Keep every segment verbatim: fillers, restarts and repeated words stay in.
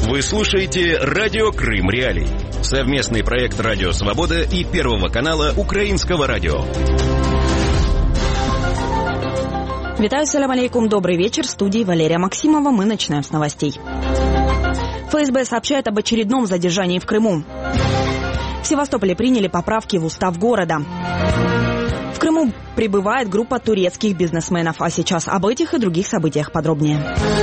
Вы слушаете Радио Крым Реалии. Совместный проект Радио Свобода и Первого канала Украинского радио. Витаю, салям алейкум, добрый вечер. В студии Валерия Максимова. Мы начинаем с новостей. ФСБ сообщает об очередном задержании в Крыму. В Севастополе приняли поправки в устав города. В Крыму прибывает группа турецких бизнесменов. А сейчас об этих и других событиях подробнее.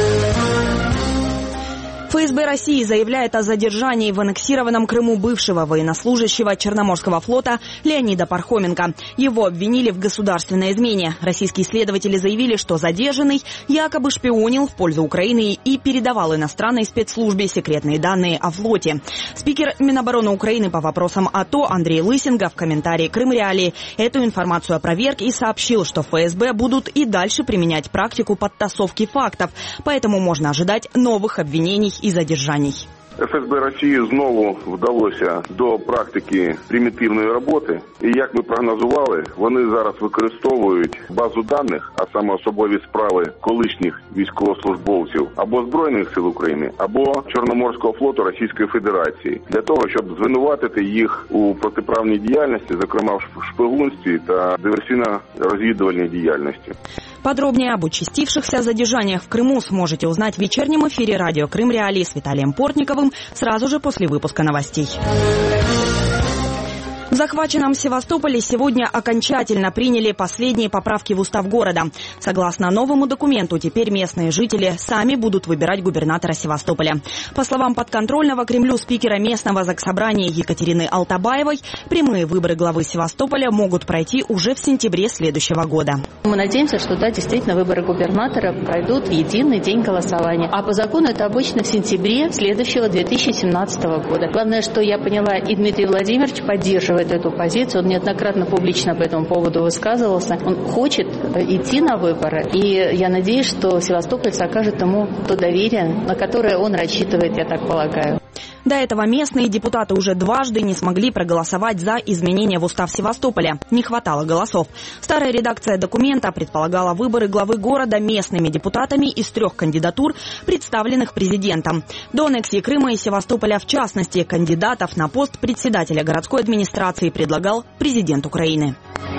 ФСБ России заявляет о задержании в аннексированном Крыму бывшего военнослужащего Черноморского флота Леонида Пархоменко. Его обвинили в государственной измене. Российские следователи заявили, что задержанный якобы шпионил в пользу Украины и передавал иностранной спецслужбе секретные данные о флоте. Спикер Минобороны Украины по вопросам АТО Андрей Лысенко в комментарии Крым Реалии эту информацию опроверг и сообщил, что ФСБ будут и дальше применять практику подтасовки фактов. Поэтому можно ожидать новых обвинений і задержань. ФСБ Росії знову вдалося до практики примітивної роботи. І як ми прогнозували, вони зараз використовують базу даних, а саме особові справи колишніх військовослужбовців або Збройних сил України, або Чорноморського флоту Російської Федерації, для того, щоб звинуватити їх у протиправній діяльності, зокрема в шпигунстві та диверсійно-розвідувальній діяльності. Подробнее об участившихся задержаниях в Крыму сможете узнать в вечернем эфире радио Крым Реалии с Виталием Портниковым сразу же после выпуска новостей. В захваченном Севастополе сегодня окончательно приняли последние поправки в устав города. Согласно новому документу, теперь местные жители сами будут выбирать губернатора Севастополя. По словам подконтрольного Кремлю спикера местного заксобрания Екатерины Алтабаевой, прямые выборы главы Севастополя могут пройти уже в сентябре следующего года. Мы надеемся, что да, действительно выборы губернатора пройдут в единый день голосования. А по закону это обычно в сентябре следующего две тысячи семнадцатого года. Главное, что я поняла, и Дмитрий Владимирович поддерживает эту позицию, он неоднократно публично по этому поводу высказывался. Он хочет идти на выборы, и я надеюсь, что севастопольцы окажут ему то доверие, на которое он рассчитывает, я так полагаю. До этого местные депутаты уже дважды не смогли проголосовать за изменения в устав Севастополя. Не хватало голосов. Старая редакция документа предполагала выборы главы города местными депутатами из трех кандидатур, представленных президентом. До аннексии Крыма и Севастополя, в частности, кандидатов на пост председателя городской администрации предлагал президент Украины.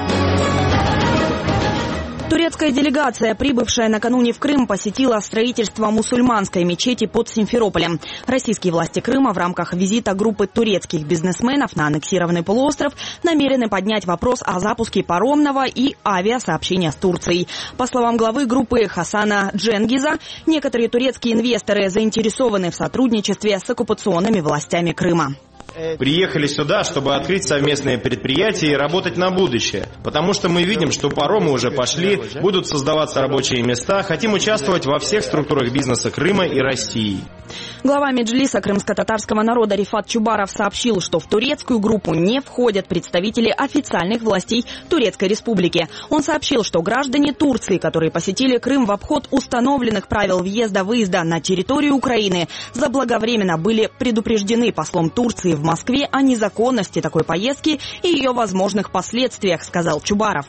Турецкая делегация, прибывшая накануне в Крым, посетила строительство мусульманской мечети под Симферополем. Российские власти Крыма в рамках визита группы турецких бизнесменов на аннексированный полуостров намерены поднять вопрос о запуске паромного и авиасообщения с Турцией. По словам главы группы Хасана Дженгиза, некоторые турецкие инвесторы заинтересованы в сотрудничестве с оккупационными властями Крыма. Приехали сюда, чтобы открыть совместные предприятия и работать на будущее. Потому что мы видим, что паромы уже пошли, будут создаваться рабочие места, хотим участвовать во всех структурах бизнеса Крыма и России. Глава Меджлиса крымско-татарского народа Рифат Чубаров сообщил, что в турецкую группу не входят представители официальных властей Турецкой Республики. Он сообщил, что граждане Турции, которые посетили Крым в обход установленных правил въезда-выезда на территорию Украины, заблаговременно были предупреждены послом Турции в Москве о незаконности такой поездки и ее возможных последствиях, сказал Чубаров.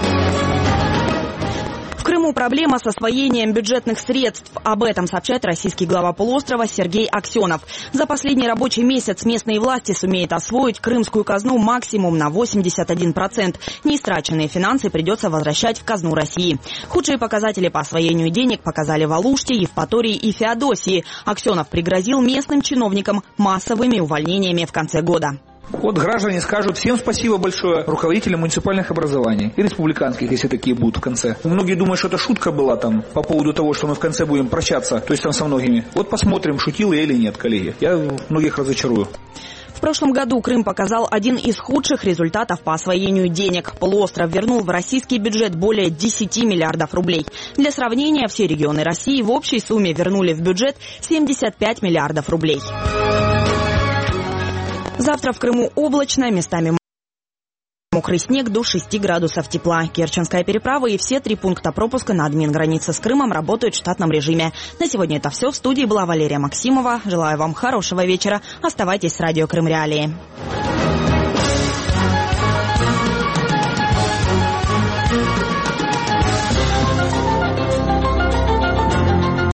В Крыму проблема с освоением бюджетных средств. Об этом сообщает российский глава полуострова Сергей Аксенов. За последний рабочий месяц местные власти сумеют освоить крымскую казну максимум на восемьдесят один процент. Неистраченные финансы придется возвращать в казну России. Худшие показатели по освоению денег показали в Алуште, Евпатории и Феодосии. Аксенов пригрозил местным чиновникам массовыми увольнениями в конце года. Вот граждане скажут всем спасибо большое руководителям муниципальных образований и республиканских, если такие будут в конце. Многие думают, что это шутка была там по поводу того, что мы в конце будем прощаться, то есть там со многими. Вот посмотрим, шутил я или нет, коллеги. Я многих разочарую. В прошлом году Крым показал один из худших результатов по освоению денег. Полуостров вернул в российский бюджет более десяти миллиардов рублей. Для сравнения, все регионы России в общей сумме вернули в бюджет семьдесят пять миллиардов рублей. Завтра в Крыму облачно, местами мокрый снег до шести градусов тепла. Керченская переправа и все три пункта пропуска на админгранице с Крымом работают в штатном режиме. На сегодня это все. В студии была Валерия Максимова. Желаю вам хорошего вечера. Оставайтесь с радио Крым Реалии.